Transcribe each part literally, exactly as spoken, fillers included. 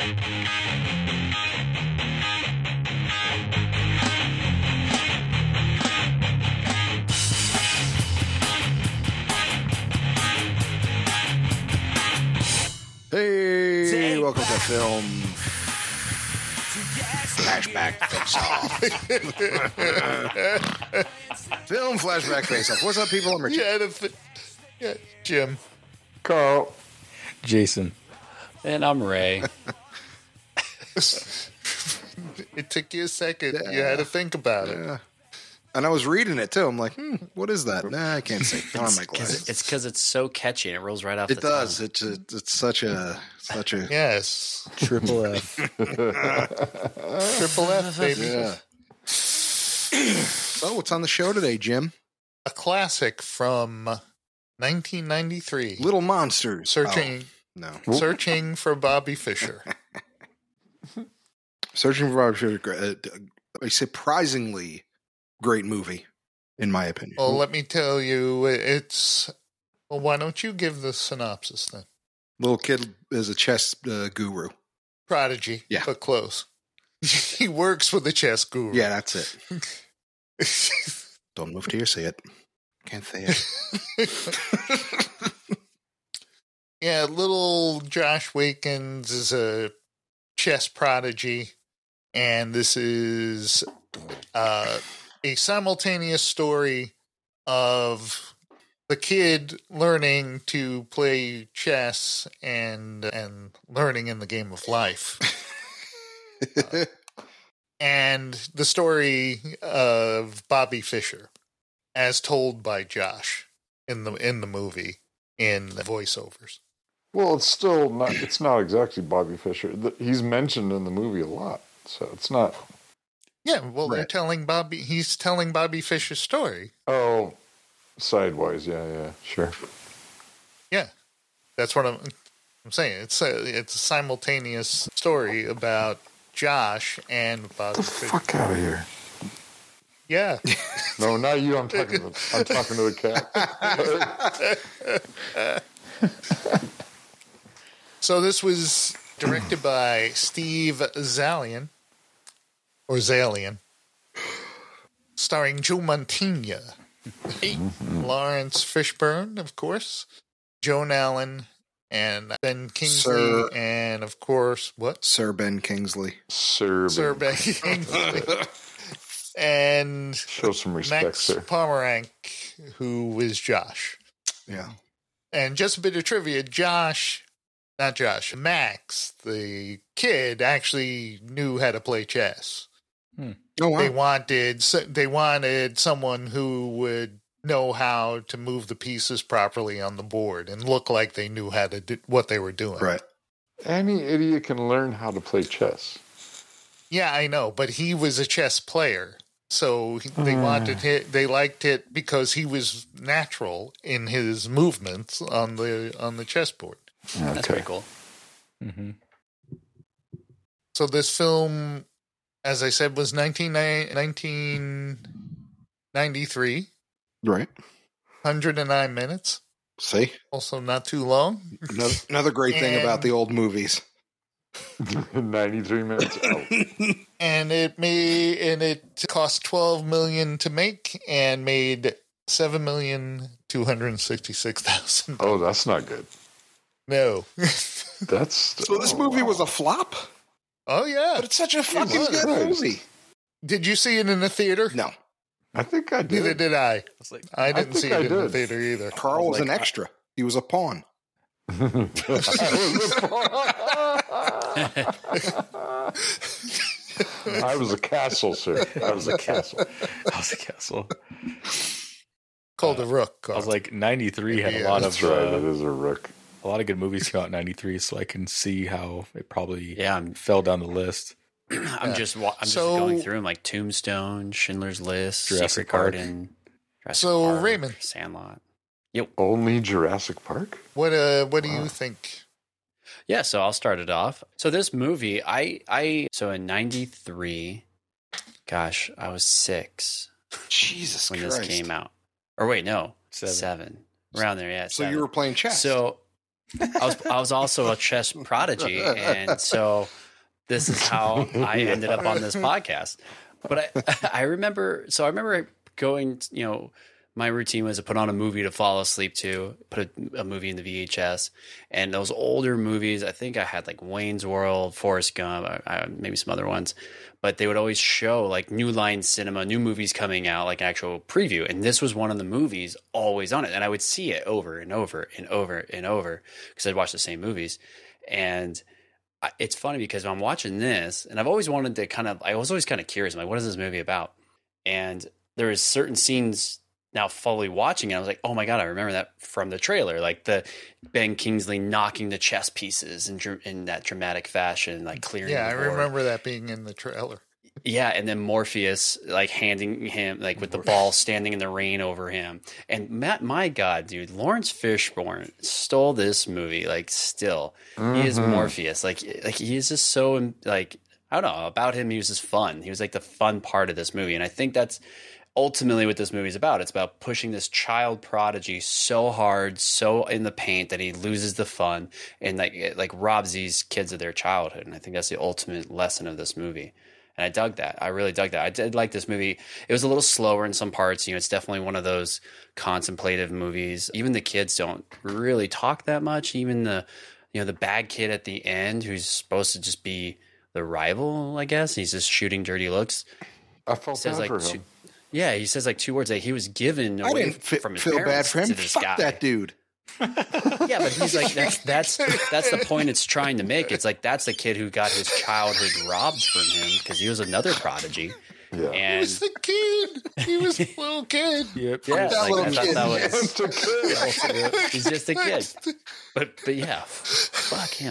Hey, welcome to Film Flashback Face Off. Film Flashback Face Off. What's up, people? I'm Richard. Yeah, the, yeah, Jim. Carl. Jason. And I'm Ray. It took you a second. Yeah. You had to think about it. Yeah. And I was reading it too. I'm like, hmm, what is that? Nah, I can't say. I don't have my Cause glasses. it's because it's so catchy and it rolls right off It the does. tongue. It's a, it's such a such a Yes. Triple F. Triple F, baby. yeah. So what's on the show today, Jim? A classic from nineteen ninety-three. Little Monsters. Searching, Oh, no. searching for Bobby Fischer. Searching for Bobby Fischer. uh, A surprisingly great movie, in my opinion. Well, let me tell you, it's. Well, why don't you give the synopsis then? Little kid is a chess uh, guru. Prodigy, Yeah. but close. He works with the chess guru. Yeah, that's it. Don't move till you see it. Can't say it. Yeah, little Josh Wakens is a chess prodigy, and this is uh, a simultaneous story of the kid learning to play chess and and learning in the game of life, uh, and the story of Bobby Fischer, as told by Josh in the in the movie in the voiceovers. Well, it's still not. It's not exactly Bobby Fischer. The- He's mentioned in the movie a lot, so it's not. Yeah, well, they're Right. telling Bobby. He's telling Bobby Fischer's story. Oh, sidewise. Yeah, yeah, sure. Yeah, that's what I'm. I'm saying it's a it's a simultaneous story about Josh and Bobby Get the Fischer. fuck out of here. Yeah, No, not you. I'm talking to. I'm talking to the cat. so this was directed by Steve Zalian or Zalian, starring Joe Mantegna, Lawrence Fishburne, of course, Joan Allen, and Ben Kingsley, Sir- and of course, what? Sir Ben Kingsley. Sir, Sir Ben Kingsley. And show some respect, Max sir. Pomerank, who was Josh. Yeah. And just a bit of trivia, Josh, not Josh, Max, the kid, actually knew how to play chess. Oh, wow. They wanted they wanted someone who would know how to move the pieces properly on the board and look like they knew how to do what they were doing. Right. Any idiot can learn how to play chess. Yeah, I know, but he was a chess player. So he- they wanted it, they liked it because he was natural in his movements on the on the chessboard. That's Okay. pretty cool. Mm-hmm. So this film, as I said, was nineteen ninety-three, Right. one hundred nine minutes. See? Also not too long. Another, another great thing And- about the old movies. ninety-three minutes. Oh. And it made and it cost twelve million to make and made seven million two hundred sixty-six thousand. Oh, that's not good. No. That's So this oh, movie wow. was a flop? Oh yeah. But it's such a fucking was. good Christ. movie. Did you see it in the theater? No. I think I Neither did. did I. It's like, I didn't think see I it in the did. theater either. Carl was Like, an extra. He was a pawn. I was a castle, sir. I was a castle. I was a castle. Called a rook. I was like ninety-three had a Yeah, lot That's of right. uh, It is a rook. a lot of good movies come out in ninety-three, so I can see how it probably yeah, I'm, fell down the list. I'm just wa- I'm So- just going through them like Tombstone, Schindler's List, Jurassic Secret Park. Garden, Jurassic So, Park, Raymond. Sandlot. Only Jurassic Park? What uh what do Wow. you think? Yeah, so I'll start it off. So this movie, I I so in ninety-three, gosh, I was six Jesus when Christ. this came out. Or wait, no, Seven. seven. Around there, yeah. So seven. you were playing chess. So I was I was also a chess prodigy, and so this is how I ended up on this podcast. But I I remember so I remember going, you know, my routine was to put on a movie to fall asleep to, put a, a movie in the V H S, and those older movies. I think I had like Wayne's World, Forrest Gump, I, I, maybe some other ones, but they would always show like New Line Cinema, new movies coming out, like actual preview, and this was one of the movies always on it, and I would see it over and over and over and over because I'd watch the same movies, and I, it's funny because I'm watching this, and I've always wanted to kind of, I was always kind of curious, I'm like, what is this movie about? And there is certain scenes. Now fully watching it, I was like, oh my God, I remember that from the trailer. Like the Ben Kingsley knocking the chess pieces in, in that dramatic fashion, like clearing Yeah, the I board. remember that being in the trailer. Yeah, and then Morpheus like handing him, like with the ball standing in the rain over him. And Matt, my God, dude, Lawrence Fishburne stole this movie. Like still, mm-hmm. He is Morpheus. Like, like he is just so like, I don't know, about him, he was just fun. He was like the fun part of this movie. And I think that's ultimately what this movie is about. It's about pushing this child prodigy so hard, so in the paint that he loses the fun and like it, like robs these kids of their childhood. And I think that's the ultimate lesson of this movie. And I dug that. I really dug that. I did like this movie. It was a little slower in some parts. You know, it's definitely one of those contemplative movies. Even the kids don't really talk that much. Even the, you know, the bad kid at the end who's supposed to just be the rival, I guess. He's just shooting dirty looks. I felt bad like for two, him. Yeah, he says like two words that he was given away I didn't fi- from his feel bad parents for him. to this Fuck guy. that dude. Yeah, but he's like that's that's that's the point it's trying to make. It's like that's the kid who got his childhood robbed from him because he was another prodigy. Yeah. He And was the kid. He was a little kid. Yep. yeah, that like, little I thought kid. that was Just a kid. he's just a kid. But but yeah, fuck him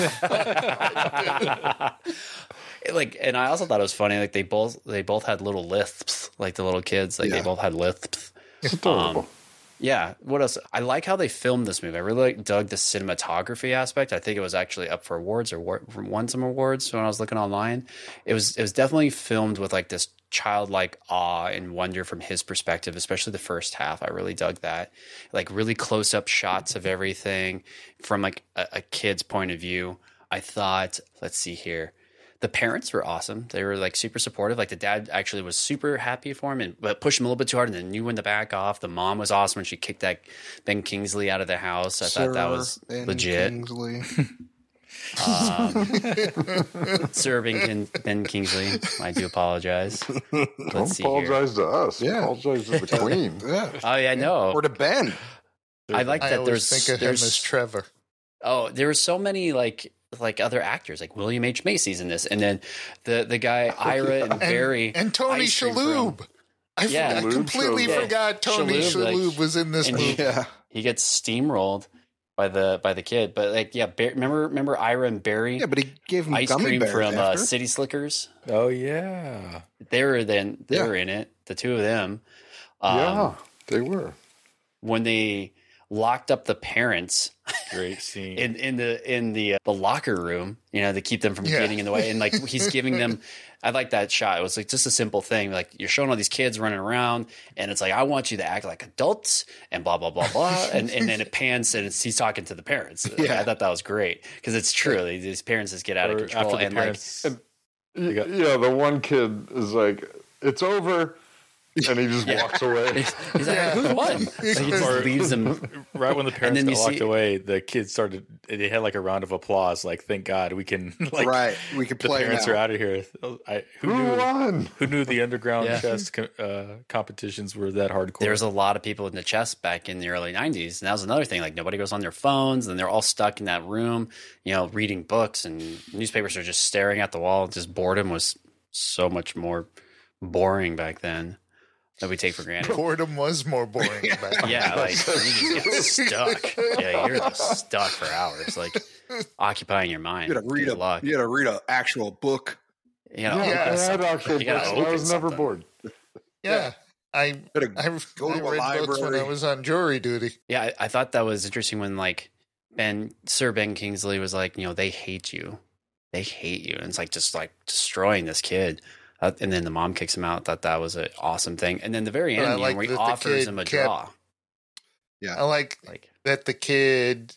now. Like, and I also thought it was funny. Like they both they both had little lisps, like the little kids. Like Yeah. they both had lisps. It's adorable. Um, Yeah. What else? I like how they filmed this movie. I really like, dug the cinematography aspect. I think it was actually up for awards or war- won some awards when I was looking online. It was it was definitely filmed with like this childlike awe and wonder from his perspective, especially the first half. I really dug that. Like really close up shots of everything from like a, a kid's point of view. I thought, let's see here. The parents were awesome. They were like super supportive. Like the dad actually was super happy for him, and but pushed him a little bit too hard, and then knew when to back off. The mom was awesome when she kicked that Ben Kingsley out of the house. I thought that was Ben legit. Kingsley. Um, Sir Ben, Kin- Ben Kingsley, I do apologize. Don't Let's see here. apologize to us. Yeah. Apologize to the queen. Yeah. Oh yeah, I know. Or to Ben. I like I that. always There's think of him there's as Trevor. oh, there were so many like like other actors, like William H Macy's in this, and then the the guy Ira and And, Barry and Tony ice cream Shalhoub. from- I, Yeah. I Shalhoub completely shows up. forgot Tony Shalhoub, like- Shalhoub was in this and movie. he- Yeah. He gets steamrolled by the by the kid, but like yeah, Bar- remember remember Ira and Barry Yeah, but he gave him ice gummy cream bears from uh, after. City Slickers. Oh yeah. They were then they Yeah. were in it, the two of them. Um, yeah, they were. when they locked up the parents Great scene. in in the in the uh, the locker room, you know, to keep them from Yeah. getting in the way, and like he's giving them. I like that shot. It was like just a simple thing. Like you're showing all these kids running around, and it's like I want you to act like adults, and blah blah blah blah, and and then it pans and it's, he's talking to the parents. Yeah. I thought that was great because it's true. These parents just get out of Or control, after the and like parents, Y- got- yeah, the one kid is like, "It's over," and he just Yeah. walks away. he's like, Yeah. "Who won?" So he just Or- leaves them. right when the parents then got you locked see- away, the kids started. They had like a round of applause. Like, thank God we can. Like, right. We could the play parents now. are out of here. I, who Who knew? won? Who knew the underground Yeah. chess co- uh, competitions were that hardcore? There's a lot of people in the chess back in the early nineties. And that was another thing. Like nobody goes on their phones and they're all stuck in that room, you know, reading books, and newspapers are just staring at the wall. Just boredom was so much more boring back then that we take for granted. Boredom was more boring back then. Yeah, like you just get stuck. Yeah, you're just stuck for hours, like occupying your mind. You gotta read Good a luck. you gotta read an actual book. You know, Yeah, Yeah. I had actual You gotta books. I open was never something. bored. Yeah. I You gotta I, Go I to a read books when I library. was on jury duty. Yeah, I, I thought that was interesting when like Ben Sir Ben Kingsley was like, you know, they hate you, they hate you, and it's like just like destroying this kid. Uh, and then the mom kicks him out. I thought that was an awesome thing. And then the very But I end, you like know, where he that the offers kid him a kept- draw. I like Like, that the kid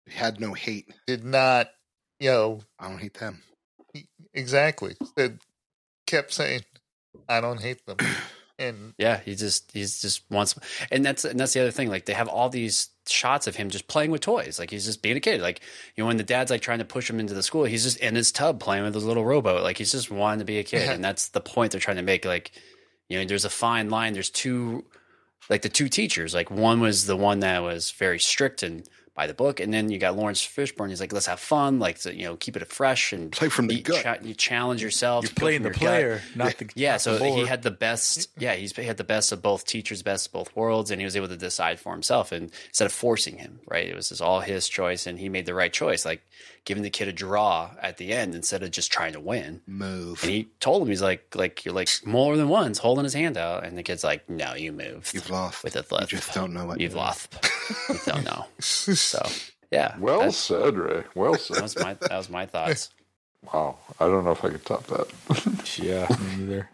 Had no hate. did not, you know, I don't hate them. exactly. It kept saying, I don't hate them. And Yeah, he just he's just wants, and that's and that's the other thing. Like they have all these shots of him just playing with toys, like he's just being a kid. Like you know, when the dad's like trying to push him into the school, he's just in his tub playing with his little rowboat. Like he's just wanting to be a kid, Yeah. and that's the point they're trying to make. Like you know, there's a fine line. There's two, like the two teachers. Like one was the one that was very strict and by the book, and then you got Lawrence Fishburne. He's like, let's have fun, like to, you know, keep it fresh and Play from the you, gut. cha- you challenge yourself. You're go playing from the your gut. player, not the Yeah, not so the he board. had the best. Yeah, he's, he had the best of both teachers, best of both worlds, and he was able to decide for himself. And instead of forcing him, right, it was just all his choice, and he made the right choice, like giving the kid a draw at the end instead of just trying to win. Move. And he told him, he's like, like you're like more than once holding his hand out, and the kid's like, no, you moved. You've lost. with a You thud. just don't know it. You've lost. You don't know. So yeah, Well that's- said, Ray. Well that said. was my that was my thoughts. Wow. I don't know if I could top that. Yeah, me neither.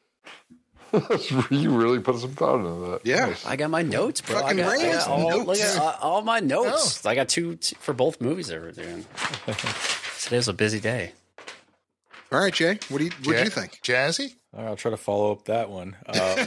You really put some thought into that. Yeah. Nice. I got my notes, bro. I Fucking got, I Rams got all, notes. look at uh, all my notes. I got two t- for both movies that we're doing. Today was a busy day. All right, Jay. What do you what do Ja- you think? Jazzy? All right, I'll try to follow up that one. Um,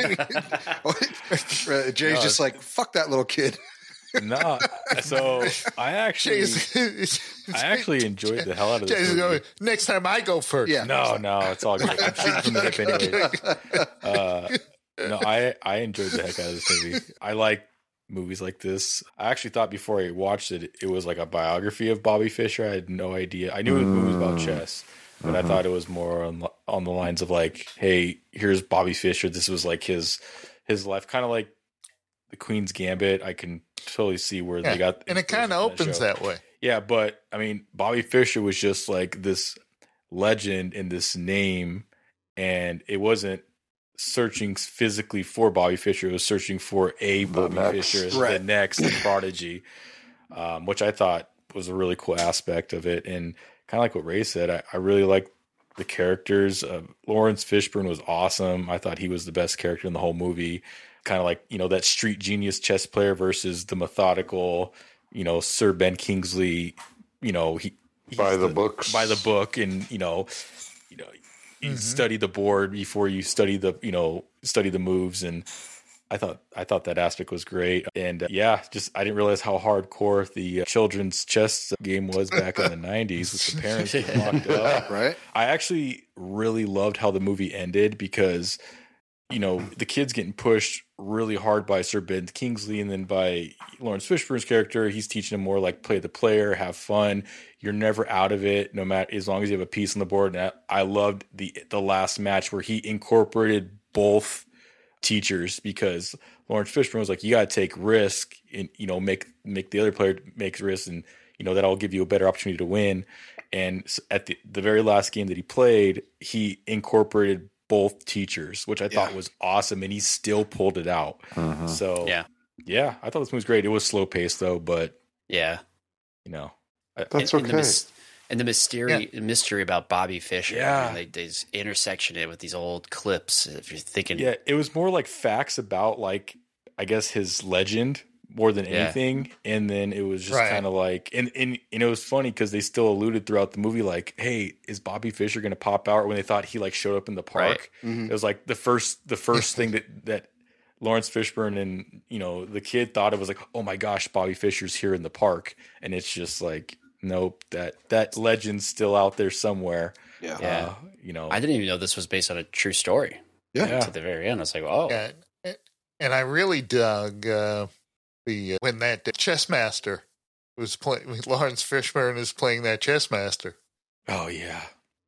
Uh, Jay's No, just like, fuck that little kid. no, so I actually, Jay's, I actually enjoyed the hell out of this Jay's movie. going, next time I go first. Yeah. No, no, it's all good. I'm shooting from the hip anyway. Uh, no, I I enjoyed the heck out of this movie. I like movies like this. I actually thought before I watched it, it was like a biography of Bobby Fischer. I had no idea. I knew it was about chess, but I thought it was more on on the lines of like, hey, here's Bobby Fischer. This was like his his life, kind of like the Queen's Gambit. I can totally see where Yeah, they got, and it kind of opens show. that way. Yeah, but I mean, Bobby Fischer was just like this legend in this name, and it wasn't searching physically for Bobby Fischer. It was searching for a The Bobby next. Fischer as Right. the next prodigy, um, which I thought was a really cool aspect of it. And kind of like what Ray said, I, I really like the characters. Uh, Lawrence Fishburne was awesome. I thought he was the best character in the whole movie. Kind of like, you know, that street genius chess player versus the methodical, you know, Sir Ben Kingsley, you know, he he's By the books. by the book, and you know, you know, you study the board before you study the, you know, study the moves. And I thought I thought that aspect was great. And uh, yeah, just I didn't realize how hardcore the uh, children's chess game was back in the nineties with the parents getting locked up. Right? I actually really loved how the movie ended because, you know, the kid's getting pushed really hard by Sir Ben Kingsley, and then by Lawrence Fishburne's character. He's teaching him more like play the player, have fun. You're never out of it, no matter as long as you have a piece on the board. And I, I loved the the last match where he incorporated both teachers, because Lawrence Fishburne was like, you got to take risk and, you know, make make the other player make risks, and you know that'll give you a better opportunity to win. And at the the very last game that he played, he incorporated both teachers, which I thought Yeah. was awesome, and he still pulled it out. Mhm. So Yeah. yeah, I thought this movie was great. It was slow paced though, but Yeah. you know, That's and, and okay. the, mys- and the mystery mystery about Bobby Fischer. Yeah. man, they, they just intersection it with these old clips. If you're thinking, yeah, it was more like facts about like I guess his legend more than Yeah. anything, and then it was just Right. kind of like, and, and and it was funny because they still alluded throughout the movie like, hey, is Bobby Fischer going to pop out? Or when they thought he like showed up in the park, Mhm. it was like the first the first thing that that Lawrence Fishburne and you know the kid thought it was like, oh my gosh, Bobby Fischer's here in the park, and it's just like, nope, that that legend's still out there somewhere. Yeah. Yeah. Uh, you know, I didn't even know this was based on a true story. Yeah. Yeah. To the very end, I was like, oh, Yeah, and I really dug uh, the uh, when that chess master was playing. Lawrence Fishburne is playing that chess master oh yeah,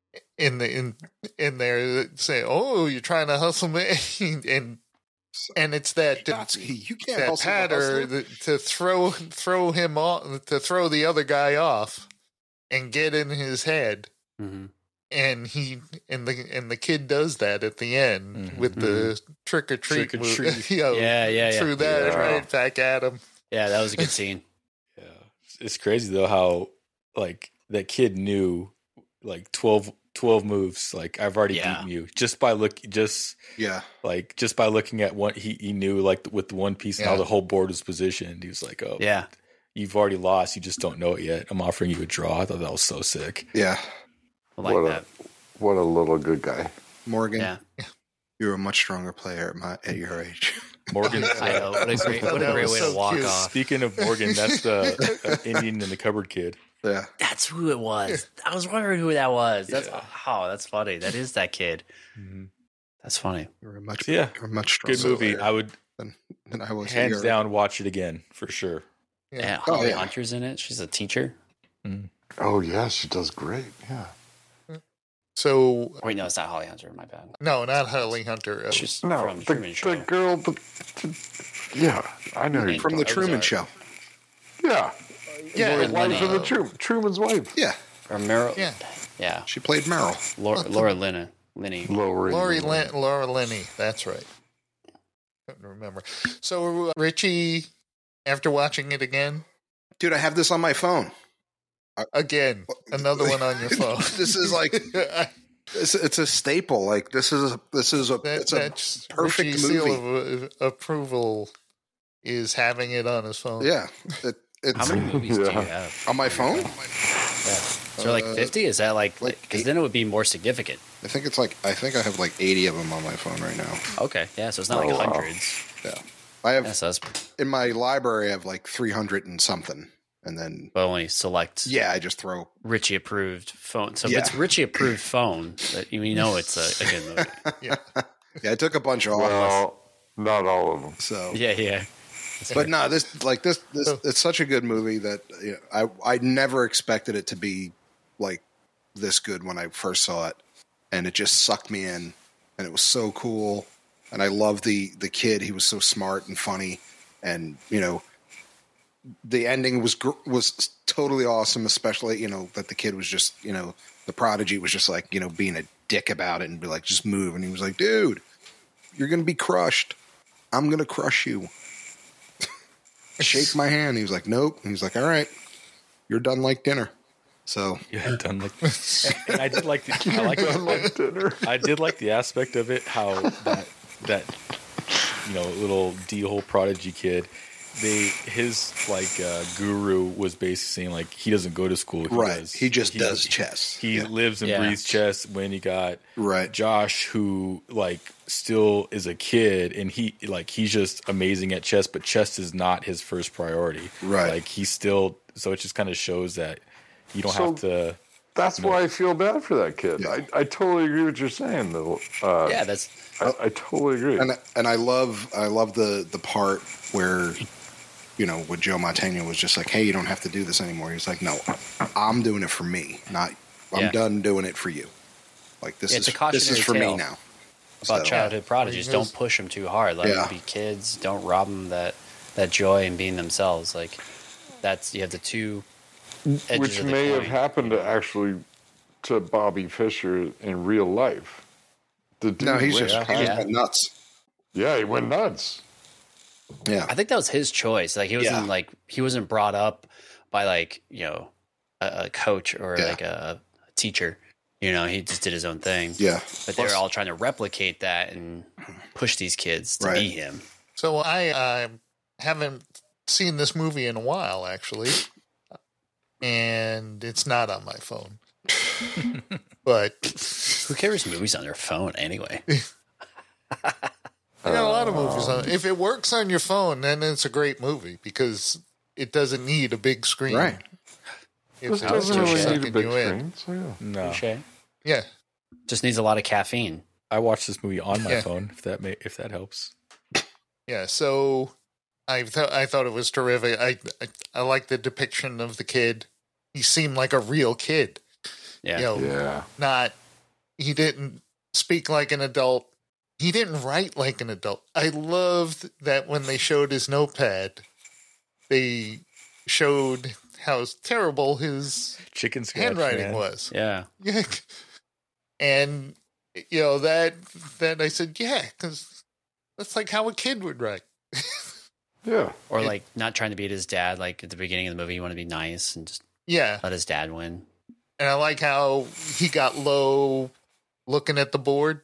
in the in in there, say, "Oh, you're trying to hustle me," and and it's that Stotsky, you can't that hustle the patter hustler. that, to throw throw him off, to throw the other guy off and get in his head. hmm And he and the and the kid does that at the end Mhm. with the trick or treat, Trick or move. treat. you know, yeah, yeah, yeah, threw that Yeah. right back at him. yeah. That was a good scene. yeah. It's crazy though how like that kid knew like twelve, twelve moves. Like I've already Yeah. beaten you just by look, just Yeah. like just by looking at what he he knew like with the one piece and how Yeah. the whole board was positioned. He was like, oh Yeah, you've already lost. You just don't know it yet. I'm offering you a draw. I thought that was so sick. Yeah. I like what that. a what a little good guy. Morgan, Yeah. you're a much stronger player at, my, at your age. Morgan. I know. What a great, what a That great was way so to walk cute. off. Speaking of Morgan, that's the uh, Indian in the cupboard kid. Yeah. That's who it was. I was wondering who that was. That's Yeah. oh, that's funny. That is that kid. Mhm. That's funny. You're a much, Yeah. you're a much stronger Good movie. player I would than, than I was. at hands your age. down watch it again for sure. Yeah, Yeah. Oh, Holly yeah. Hunter's in it. She's a teacher. Oh yeah, she does great. Yeah. So Wait, no, it's not Holly Hunter. My bad. no, not Holly Hunter. Uh, She's No, from the, Truman Show. the girl, the, the- yeah, I know you. From the Oh, Truman sorry. Show. Yeah, yeah, Laura the wife Linney. of the Truman, Truman's wife, Yeah. Or Meryl. yeah. Yeah. She played Meryl. Laura, Laura Linney. Linney. Lori. Lori Lin- Laura Linney. That's right. Couldn't remember. So uh, Richie, after watching it again, Dude, I have this on my phone. again, another one on your phone. This is like I- it's, it's a staple. Like this is a this is a that, it's a that's perfect Richie's seal movie. of uh, approval is having it on his phone. yeah. It, it's How many movies do you Yeah. have? on my phone. Yeah. Is there like Uh, fifty? Is that like like because eight. then it would be more significant. I think it's like I think I have like eighty of them on my phone right now. Okay, yeah. So it's not Oh, like wow. hundreds. Yeah. I have Yeah, so that's in my library. I have like three hundred and something, and then but only select yeah, I just throw. Richie approved phone. So Yeah. if it's Richie approved phone, that you know it's a, a good movie. Yeah. Yeah, I took a bunch off. Well, not all of them. So Yeah, yeah. But no, this like this this it's such a good movie that you know, I I never expected it to be like this good when I first saw it, and it just sucked me in, and it was so cool, and I loved the the kid. He was so smart and funny, and you know, the ending was gr- was totally awesome. Especially you know that the kid was just you know the prodigy was just like you know being a dick about it and be like just move, and he was like, dude, you're gonna be crushed. I'm gonna crush you. Shake my hand. He was like, nope. He was like, all right, you're done like dinner. So Yeah, done like. And I did like the. I like. Like dinner. I did like the aspect of it. How that that you know little D hole prodigy kid. They his like uh, guru was basically saying like he doesn't go to school. He right, does, he just does chess. He Yeah. lives and Yeah. breathes chess. When you got Right. Josh, who like still is a kid, and he like he's just amazing at chess, but chess is not his first priority. Right. like he's still. So it just kind of shows that you don't So- have to. That's No. why I feel bad for that kid. Yeah. I, I totally agree with what you're saying. Though. Uh, Yeah, that's I, I totally agree. and and I love I love the the part where you know when Joe Montana was just like, hey, you don't have to do this anymore. He's like, no, I'm doing it for me. Not I'm Yeah. done doing it for you. Like this Yeah, it's is a this is cautionary for tale me now. about So- childhood prodigies. Because- Don't push them too hard. Let Yeah. them be kids. Don't rob them that that joy and being themselves. Like that's you have the two edges Which of the may coin. have happened to actually to Bobby Fischer in real life. The dude No, he's went just kind- he just Yeah. went nuts. yeah, he went nuts. Yeah. I think that was his choice. Like he wasn't Yeah. like he wasn't brought up by like you know a, a coach or Yeah. like a, a teacher. You know, he just did his own thing. Yeah. But they were Plus- all trying to replicate that and push these kids to Right. be him. So I uh, haven't seen this movie in a while, actually, and it's not on my phone. But Who carries movies on their phone anyway? I got a lot of movies on. If it works on your phone, then it's a great movie because it doesn't need a big screen. Right. If This it's doesn't just really touche. need a sucking big you in. screen. So yeah. No, Touche. Yeah. Just needs a lot of caffeine. I watched this movie on my Yeah. phone. If that may, if that helps. Yeah, so I thought I thought it was terrific. I I, I like the depiction of the kid. He seemed like a real kid. Yeah. You know, Yeah. not he didn't speak like an adult. He didn't write like an adult. I loved that when they showed his notepad, they showed how terrible his Chicken scratch, handwriting man. was. Yeah. Yeah, and you know that that I said, yeah, because that's like how a kid would write. Yeah. Or It- like not trying to beat his dad. Like at the beginning of the movie, you want to be nice and just Yeah, let his dad win. and I like how he got low, looking at the board,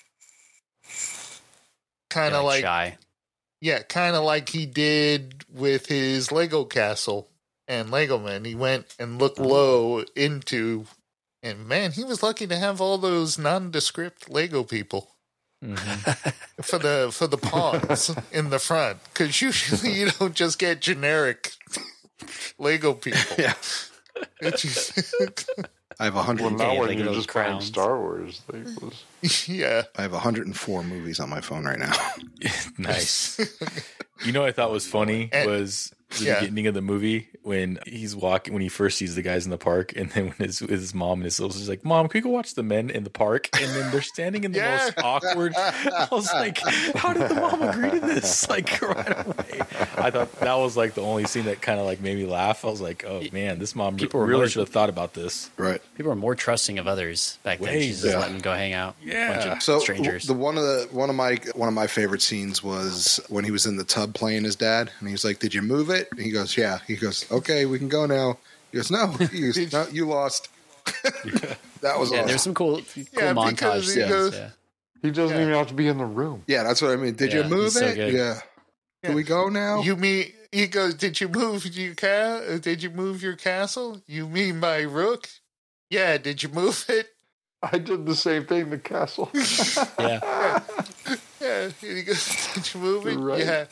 kind Yeah, of like shy. yeah, kind of like he did with his Lego castle and Lego Man. He went and looked low into, and man, he was lucky to have all those nondescript Lego people. Mm-hmm. for the for the pawns in the front, because usually you don't just get generic Lego people. Yeah. It's just- I have a hundred. Well, now Yeah, when like you're those just playing crowns. Star Wars, Legos. yeah, I have one hundred four movies on my phone right now. Nice. You know what I thought was funny And- was the yeah. beginning of the movie when he's walking, when he first sees the guys in the park, and then when his, his mom and his little sister's like, "Mom, can we go watch the men in the park?" And then they're standing in the Yeah. most awkward. I was like, "How did the mom agree to this?" Like right away. I thought that was like the only scene that kind of like made me laugh. I was like, "Oh man, this mom People were really more- should have thought about this." Right. People were more trusting of others back then. Way, She's just yeah. letting them go hang out. Yeah. Bunch of So strangers. the one of the one of my one of my favorite scenes was when he was in the tub playing his dad, and he's like, "Did you move it?" And he goes, "Yeah." He goes, "Okay, we can go now." He goes, "No, he goes, no you lost." That was yeah, awesome. there's some cool, cool Yeah, montage because he scenes. goes- yeah. He doesn't Yeah. even have to be in the room. Yeah, that's what I mean. Did Yeah, you move he's so it? good. Yeah. Can we go now? you mean he goes? Did you move your ca- Did you move your castle? You mean my rook? Yeah. Did you move it? I did the same thing to Castle. Yeah. Yeah. And he goes, did you move it? Right. Yeah.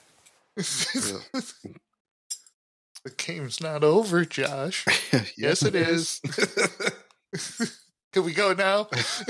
The game's not over, Josh. Yes, it is. Can we go now?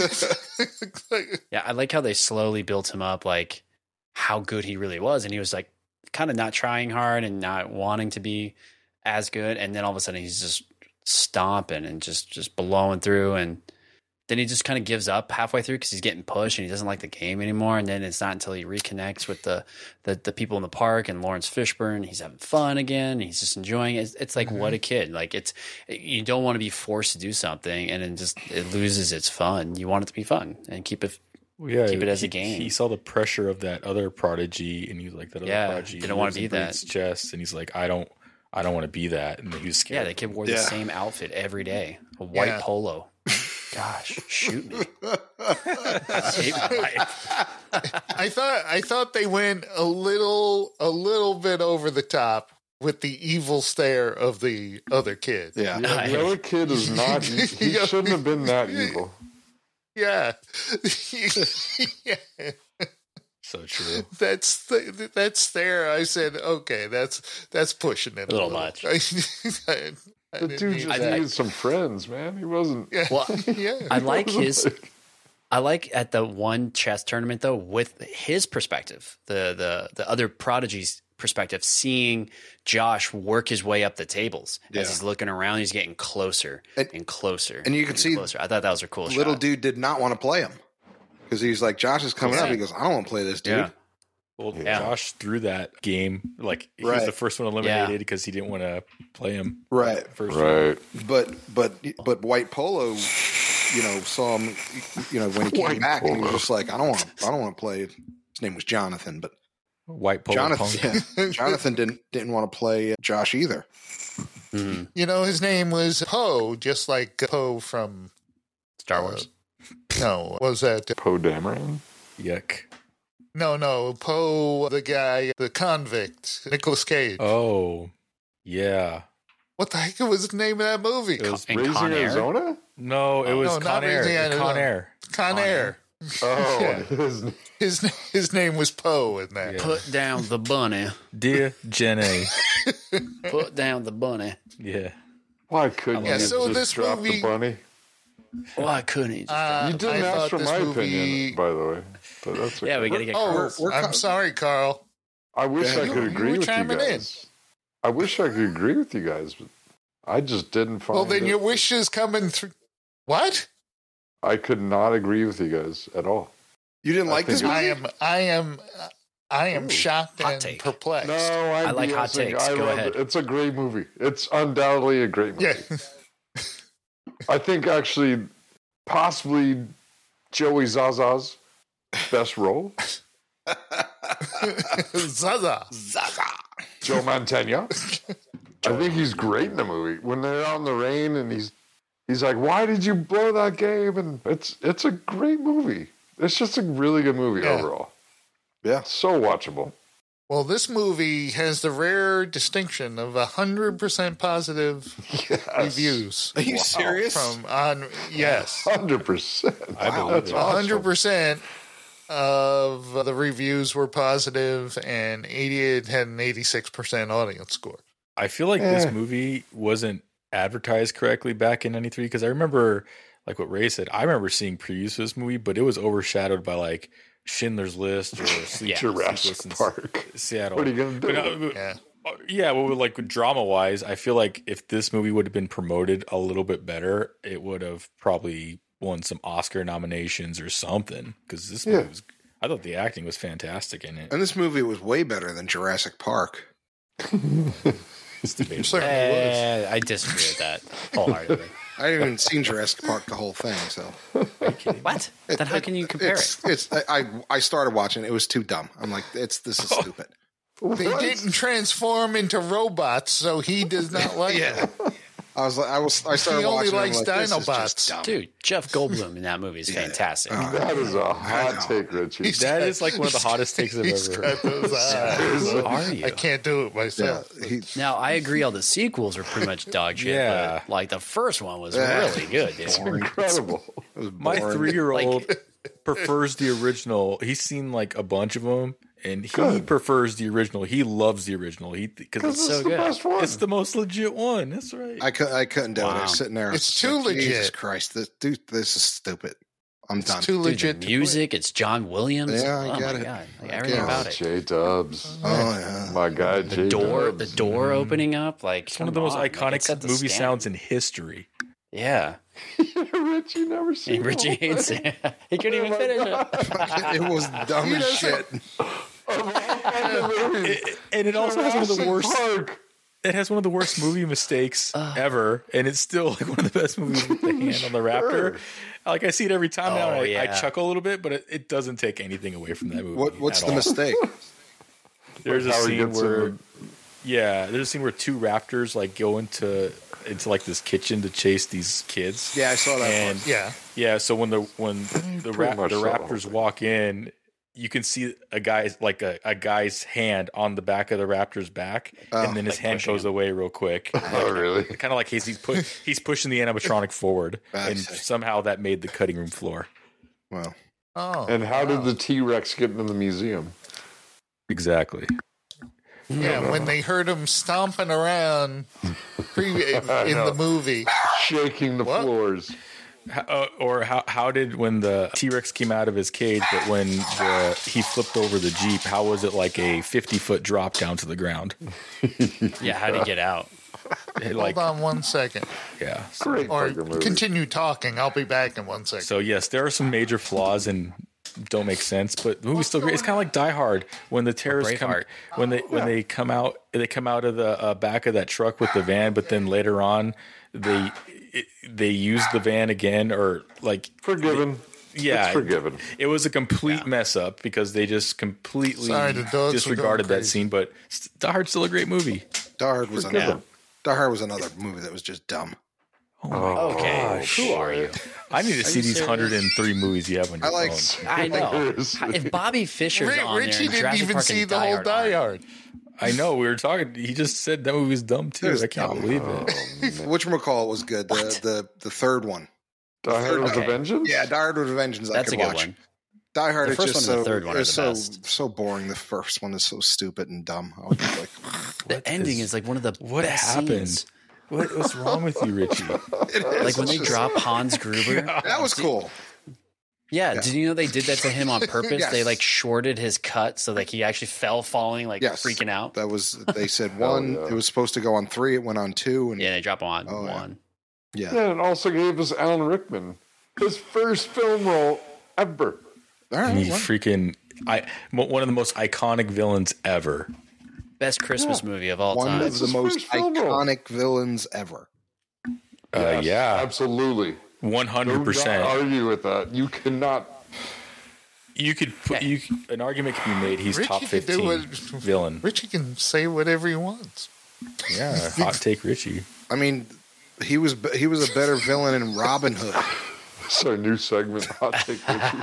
Yeah, I like how they slowly built him up, like how good he really was. And he was like kind of not trying hard and not wanting to be as good. And then all of a sudden he's just stomping and just, just blowing through. And then he just kind of gives up halfway through because he's getting pushed and he doesn't like the game anymore. And then it's not until he reconnects with the, the, the people in the park and Lawrence Fishburne. He's having fun again. He's just enjoying it. It's, it's like, what a kid. Like it's, you don't want to be forced to do something and then just, it loses its fun. You want it to be fun and keep it. Well, yeah, Keep it as a he, game. He saw the pressure of that other prodigy, and he was like, "That other Yeah, prodigy didn't wanna lives be and breathes that. chess." And he's like, "I don't, I don't want to be that." And he was Yeah, scared. the kid wore Yeah. the same outfit every day, a white Yeah. polo. Gosh, shoot me! Save my life. I thought I thought they went a little a little bit over the top with the evil stare of the other kid. Yeah. Yeah, the other kid is not. He shouldn't have been that evil. Yeah. Yeah. So true. That's the, that's there. I said, okay, that's that's pushing it A little much. I, I, I The didn't dude need just that. needed some friends, man. He wasn't. Yeah. Well, yeah. I like he wasn't his. like- I like at the one chess tournament though, with his perspective, the the the other prodigy's perspective, seeing Josh work his way up the tables Yeah. as he's looking around, he's getting closer and, And- closer, and you can see closer. I thought that was a cool shot. Little dude did not want to play him because he's like, Josh is coming up. Okay. He goes, "I don't want to play this dude." Yeah. Well, Yeah. Josh threw that game like he was Right. the first one eliminated Yeah. because he didn't want to play him Right. first. Right. But but but White Polo, you know, saw him. You know, when he came White back, and he was Polo. just like, "I don't want. I don't want to play." His name was Jonathan, but White polo Jonathan, punk. yeah, Jonathan didn't didn't want to play Josh either. Mhm. You know, his name was Poe, just like Poe from Star Wars. no, what was that? Poe Dameron. Yuck. No, no, Poe, the guy, the convict, Nicolas Cage. Oh, yeah. What the heck was the name of that movie? It was In Raising Con Air? Arizona? no, it was No, Con not Air. Louisiana, Con no. Air. Con Con Air. Air. Oh, Yeah. his, His his name was Poe in that. Yeah. Put down the bunny. Dear Jenny. Put down the bunny. Yeah. why couldn't Yeah, you so just this drop movie- the bunny? Why couldn't he? Just Uh, You didn't I ask thought for this my movie- opinion, by the way. But that's okay. yeah, we got to get. Oh, Carl. we're- I'm co- sorry, Carl. I wish Yeah, I you- could you agree were with you chiming in. guys. I wish I could agree with you guys, but I just didn't find. Well, then it. your wish is coming through. What? I could not agree with you guys at all. You didn't I like this think movie? I am. I am. I am Ooh, shocked hot and take. perplexed. No, I'm I like hot BSing. takes. I Go love ahead. It. It's a great movie. It's undoubtedly a great movie. Yeah. I think actually, possibly Joey Zaza's best role. Zaza. Joe Mantegna. I think he's great in the movie. When they're out in the rain and he's he's like, "Why did you blow that game?" And it's it's a great movie. It's just a really good movie Yeah. overall. Yeah. So watchable. Well, this movie has the rare distinction of one hundred percent positive Yes. reviews. Are you serious? From on yes, one hundred percent. I believe it. one hundred percent of the reviews were positive, and eighty-eight had an eighty-six percent audience score. I feel like Eh. this movie wasn't advertised correctly back in ninety-three because I remember, like what Ray said, I remember seeing previews for this movie, but it was overshadowed by like Schindler's List or Sleep, Jurassic Sleepless in Park. Seattle. What are you gonna do? But, uh, Yeah. uh, yeah, well, like drama wise, I feel like if this movie would have been promoted a little bit better, it would have probably won some Oscar nominations or something. Because this movie Yeah. was, I thought the acting was fantastic in it. And this movie was way better than Jurassic Park. It's debatable. Certainly was. Eh, I disagree with that wholeheartedly. I haven't even seen Jurassic Park the whole thing, so What? Then how can you compare it's, it? It's I, I I started watching it. It was too dumb. I'm like, it's this is stupid. They What? didn't transform into robots, so he does not like Yeah. it. I was like, I was I started He only watching. it, I'm likes like, this is Dinobots. just dumb. Dude, Jeff Goldblum in that movie is Yeah. fantastic. Oh. That is a I hot know. take, Richie. He's That got- is like one of the hottest takes I've He's ever got heard. those eyes. Who are you? I can't do it Yeah, myself. he, Now, I agree all the sequels are pretty much dog shit, Yeah. but like the first one was Yeah. really good, dude. Incredible. it was My boring. three-year-old prefers the original. He's seen like a bunch of them, and he Good. prefers the original. He loves the original. He because Because it's, so it's the good. best one. it's the most legit one. That's right. I couldn't. I couldn't do it. I Wow. was sitting there. It's just too like, Jesus legit. Christ, this dude, this is stupid. I'm It's done. too Dude, legit. the to music, it's John Williams. Yeah, I oh get my it. god, like I everything get it. about it. J Dubs. oh yeah. My guy, The J door, the Dubs. door opening up, like It's one of the most come on, like, it iconic set the movie standard. sounds in history. Yeah, Richie never seen and Richie the whole hates thing. it. He couldn't even Oh my finish God. it. It was dumb He as doesn't- shit. It- and it also has one of the Jurassic worst. Park. It has one of the worst movie mistakes ever, and it's still like one of the best movies with the hand on the raptor. Like I see it every time now, and Oh, I, yeah. I chuckle a little bit, but it, it doesn't take anything away from that movie. What What's at the all. mistake? There's a How he scene gets in where, the- yeah, there's a scene where two raptors like go into into like this kitchen to chase these kids. Yeah, I saw that. And one. Yeah. yeah, so when the when the Pretty rap, much the saw the whole raptors thing. walk in, you can see a guy's like a, a guy's hand on the back of the raptor's back, Oh. and then his Like hand pushing goes him. away real quick. Oh, really? Kind of like he's he's, put, he's pushing the animatronic forward, I and see. somehow that made the cutting room floor. Well, Oh. And how wow. did the T Rex get into the museum? Exactly. Yeah, when they heard him stomping around pre- in the movie. Shaking the What? floors. How, uh, or how how did when the T Rex came out of his cage, but when the, he flipped over the Jeep, how was it like a fifty foot drop down to the ground? Yeah, how do you get out? It, like Hold on one second. yeah. So, Great Or fucking movie. continue talking. I'll be back in one second. so yes, there are some major flaws and don't make sense, but the movie's still great. It's kind of like Die Hard when the terrorists come Braveheart. when they when they come out they come out of the uh, back of that truck with the van, but then later on they it, they use the van again or like Forgiven. yeah, It's forgiven. It was a complete mess up because they just completely Sorry, the dogs were disregarded going that scene. But st- Die Hard's still a great movie. Die Hard was Forgiven. another. Die Hard was another movie that was just dumb. Oh, Okay, who are you? I need to see you these serious? one hundred three movies you have on your I like. phone. I know. Seriously. If Bobby Fischer's Ri- on there, Richie and didn't Jurassic even Park see and the whole Hard Die aren't. Hard. I know we were talking. He just said that movie's dumb too. It was I can't dumb. believe it. Whatchamacallit was good. The, the the third one. Die Hard with Okay. a Vengeance? Yeah, Die Hard with a Vengeance. I That's could a good watch. one. Die Hard The is first just one and so the third one are it's the so best. so boring. The first one is so stupid and dumb. I was just like, The ending is like one of the What best happened? scenes. What, what's wrong with you, Richie? Like when they drop Hans Gruber. that was cool. Yeah, Yeah. did you know they did that to him on purpose? Yes. They like shorted his cut so like he actually fell falling, like Yes, freaking out. That was. They said one. yeah. It was supposed to go on three. It went on two, and Yeah, they drop him on Oh, yeah. one. yeah. Yeah, and it also gave us Alan Rickman. His first film role ever. All right. He well, freaking I mo- one of the most iconic villains ever. Best Christmas movie of all one time. of the his most first film role. iconic villains ever. Uh, Yes, yeah, Absolutely. one Do hundred not percent. argue with that. You cannot. You could put Yeah. you an argument can be made. He's Richie top can do fifteen what- villain. Richie can say whatever he wants. Yeah, hot take, Richie. I mean, he was he was a better villain in Robin Hood. It's our new segment, Hot Take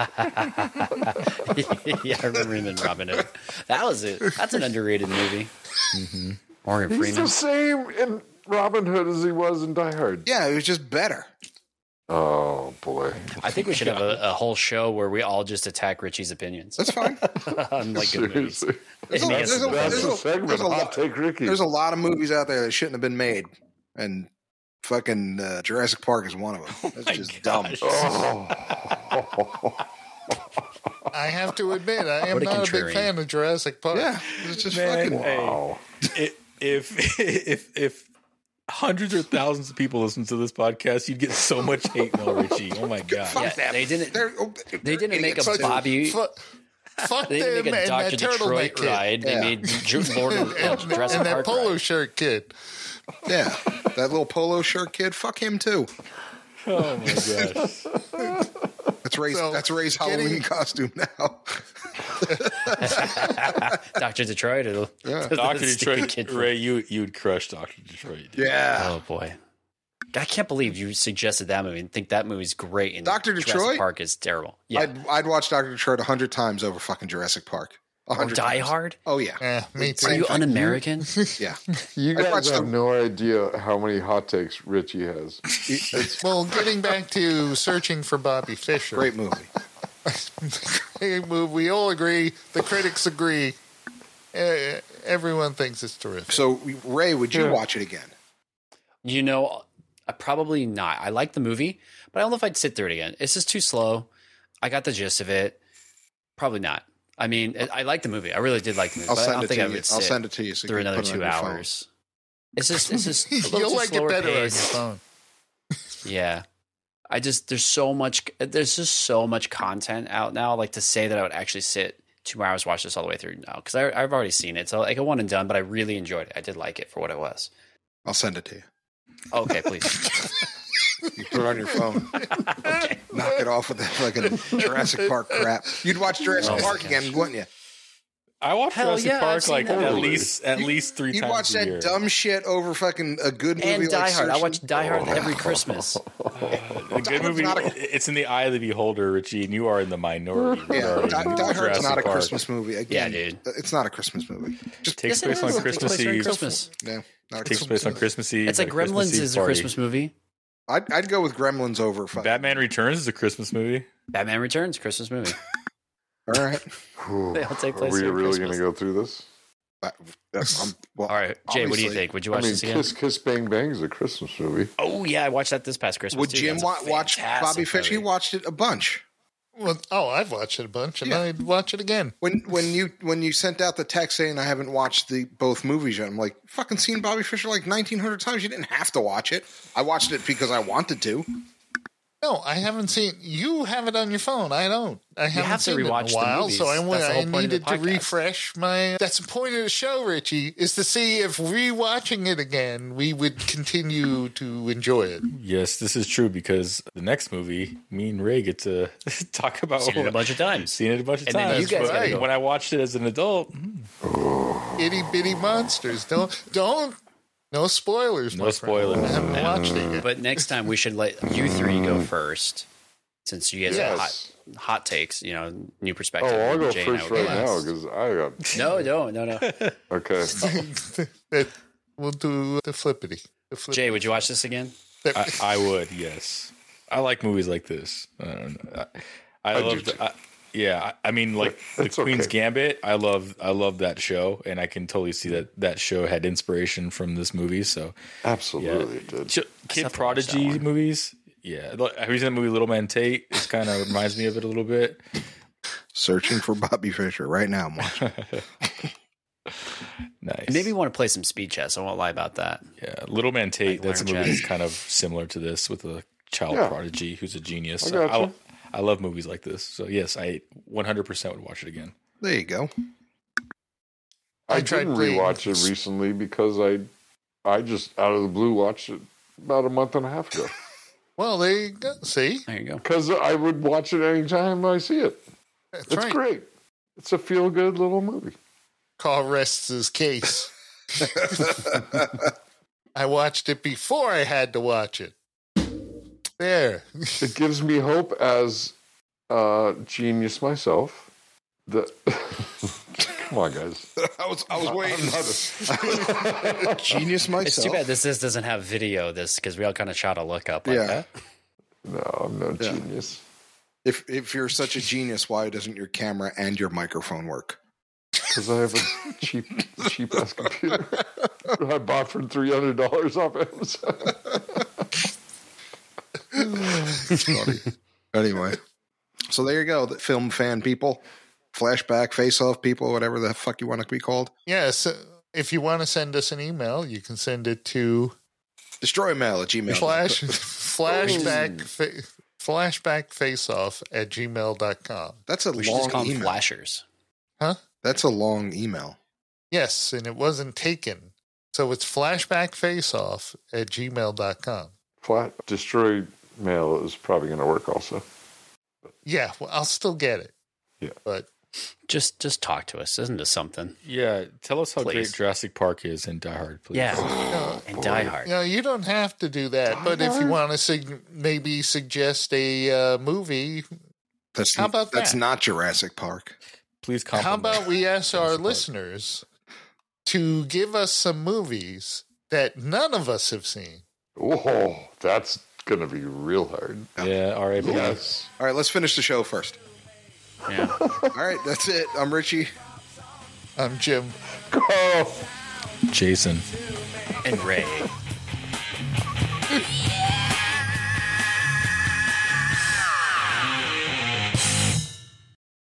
Richie. Yeah, I remember him in Robin Hood. That was it. That's an underrated movie. Mm-hmm. Morgan He's Freeman. the same in Robin Hood as he was in Die Hard. Yeah, it was just better. Oh, boy. I think we should have a, a whole show where we all just attack Richie's opinions. That's fine. on like good movies. Seriously. There's a, And he has there's a- the That's there's the a- segment, there's a Hot lot- Take Ricky. There's a lot of movies out there that shouldn't have been made, and fucking uh, Jurassic Park is one of them. That's my just gosh. dumb. Oh. I have to admit, I am What a not a big contrarian. fan of Jurassic Park. Yeah, it's just Man, fucking. hey, Wow. i- if if if hundreds or thousands of people listen to this podcast, you'd get so much hate mail, Richie. Oh my god! Fuck Yeah, that. they didn't- They're- They didn't make a idiots, too. Bobby. Fuck, fuck They didn't them make a and Doctor that turtleneck Detroit kid. ride. They Yeah. made Ju- Lord of And, uh, Jurassic and that Park polo ride. shirt kid. Yeah, that little polo shirt kid. Fuck him too. Oh my gosh! That's Ray's. So, that's Ray's getting- Halloween costume now. Doctor Detroit. Or the, Yeah. the Doctor stupid Detroit, kid from- Ray, you you would crush Doctor Detroit. dude. Yeah. Oh boy, I can't believe you suggested that movie and think that movie's great. And Doctor Jurassic Detroit? Park is terrible. Yeah, I'd, I'd watch Doctor Detroit a hundred times over fucking Jurassic Park. A or hundred Die times. Hard. Oh yeah. Yeah, me Are too. you thing. un-American? Yeah. You I guys watched have the- no idea how many hot takes Richie has. Well, getting back to Searching for Bobby Fischer. Great movie. Great movie. We all agree. The critics agree. Uh, everyone thinks it's terrific. So Ray, would you Yeah. watch it again? You know, uh, probably not. I like the movie, but I don't know if I'd sit through it again. It's just too slow. I got the gist of it. Probably not. I mean, it, I like the movie. I really did like the movie. I'll but I send don't it think to I you. would I'll sit send it to you so you through can another put it two on your phone. hours. It's just, it's just a little You'll too like it slower better on your paced. phone. Yeah. I just there's so much there's just so much content out now. Like to say that I would actually sit two hours watch this all the way through now because I've already seen it. So like a one and done, but I really enjoyed it. I did like it for what it was. I'll send it to you. Okay, please. You put it on your phone. Okay. Knock it off with that fucking Jurassic Park crap. You'd watch Jurassic Oh, Park my again, gosh. wouldn't you? I watch Hell Jurassic yeah, I've Park seen like that at movie. least at least three You'd times watch a that year. dumb shit over fucking a good movie And like Die Hard. I Searching- watch Die Hard every Christmas. A good movie. not a- It's in the eye of the beholder, Richie, and you are in the minority. Yeah, regarding Die, Die Hard's Jurassic not a Park. Christmas movie. Again, Yeah, dude. It's not a Christmas movie. Just Takes Yes, it place is. on It takes Christmas place during Eve. Christmas. no, not a Takes Christmas place on movie. Christmas Eve. It's like at Christmas Gremlins Eve is a party. Christmas movie. I'd, I'd go with Gremlins over. Fucking, Batman Returns is a Christmas movie. Batman Returns, Christmas movie. all right. Whew. They all take Are place we during really Christmas. going to go through this? I- that's- I'm- well, All right, Jay, what do you obviously- think? Would you I watch mean, this again? Kiss Kiss Bang Bang is a Christmas movie. Oh yeah, I watched that this past Christmas. Would too. Jim That's a wa- watch fantastic Bobby Fish? He movie. watched it a bunch. Well, oh, I've watched it a bunch, and Yeah. I'd watch it again. When when you when you sent out the text saying I haven't watched the both movies yet, I'm like, fucking seen Bobby Fischer like nineteen hundred times. You didn't have to watch it. I watched it because I wanted to. No, I haven't seen. You have it on your phone. I don't. I haven't have to seen it in rewatch a the while, movies. so I, That's went, the I whole point of the needed to podcast. refresh my. That's the point of the show, Richie, is to see if rewatching it again, we would continue to enjoy it. Yes, this is true because the next movie, me and Ray get to talk about. Seen it a bunch of times. Seen it a bunch of And then times. you guys but gotta go. when I watched it as an adult, Itty bitty monsters. Don't don't. No spoilers. No my friend. spoilers. I haven't watched it yet. But next time we should let you three go first, since you guys have Yes. hot, hot takes. You know, new Oh, perspective. I'll go Jay and I first will go right now last. because I got. No, no, no, no. Okay. That- we'll do the flippity. The flippity. Jay, would you watch this again? I, I would. Yes, I like movies like this. I don't know. I, I, I do love. too. The, I, yeah, I, I mean, like the It's Queen's okay. Gambit. I love. I love that show, and I can totally see that that show had inspiration from this movie. So, Absolutely, it did. Ch- Kid have to watch that Prodigy one. movies. Yeah, Look, have you seen the movie Little Man Tate? It kind of reminds me of it a little bit. Searching for Bobby Fischer right now. I'm watching. Nice. And maybe you want to play some speed chess. I won't lie about that. Yeah, Little Man Tate. Like That's a learn movie chess. that's kind of similar to this with a child Yeah. prodigy who's a genius. I So gotcha. I, I love movies like this. So yes, I one hundred percent would watch it again. There you go. I, I tried didn't playing- rewatch it recently because I, I just out of the blue watched it about a month and a half ago. Well, there you go. See, There you go. Because I would watch it anytime I see it. that's It's right. great. It's a feel good little movie. Carl rests his case. I watched it before I had to watch it. There. It gives me hope as a genius myself. That come on, guys. I was I was waiting. Genius myself. It's too bad this, this doesn't have video. This because we all kind of shot a look up like Yeah. that. No, I'm no Yeah. genius. If if you're such a genius, why doesn't your camera and your microphone work? Because I have a cheap, cheap ass computer I bought for three hundred dollars off Amazon. Funny. Anyway, so there you go. The film fan people, flashback, face off people, whatever the fuck you want to be called. Yes. If you want to send us an email, you can send it to Destroy mail at Gmail. flash flashback fa- flashbackfaceoff at gmail dot com. That's a We should just long call them email. flashers. Huh? That's a long email. Yes, and it wasn't taken. So it's flashbackfaceoff at gmail dot com. Flat destroy mail is probably going to work also. Yeah, well, I'll still get it. Yeah. But Just just talk to us. Isn't this something? Yeah, tell us how Please. great Jurassic Park is in Die Hard, please. Yeah. no, And Die Hard. no, you don't have to do that. But if you want to sug- maybe suggest a uh, movie, That's How about that's that? not Jurassic Park. Please how compliment. about we ask our listeners to give us some movies that none of us have seen? Oh, that's going to be real hard. Yeah, all right. Yes. All right, let's finish the show first. Yeah. All right, that's it. I'm Richie. I'm Jim. Go. Jason. And Ray. Yeah.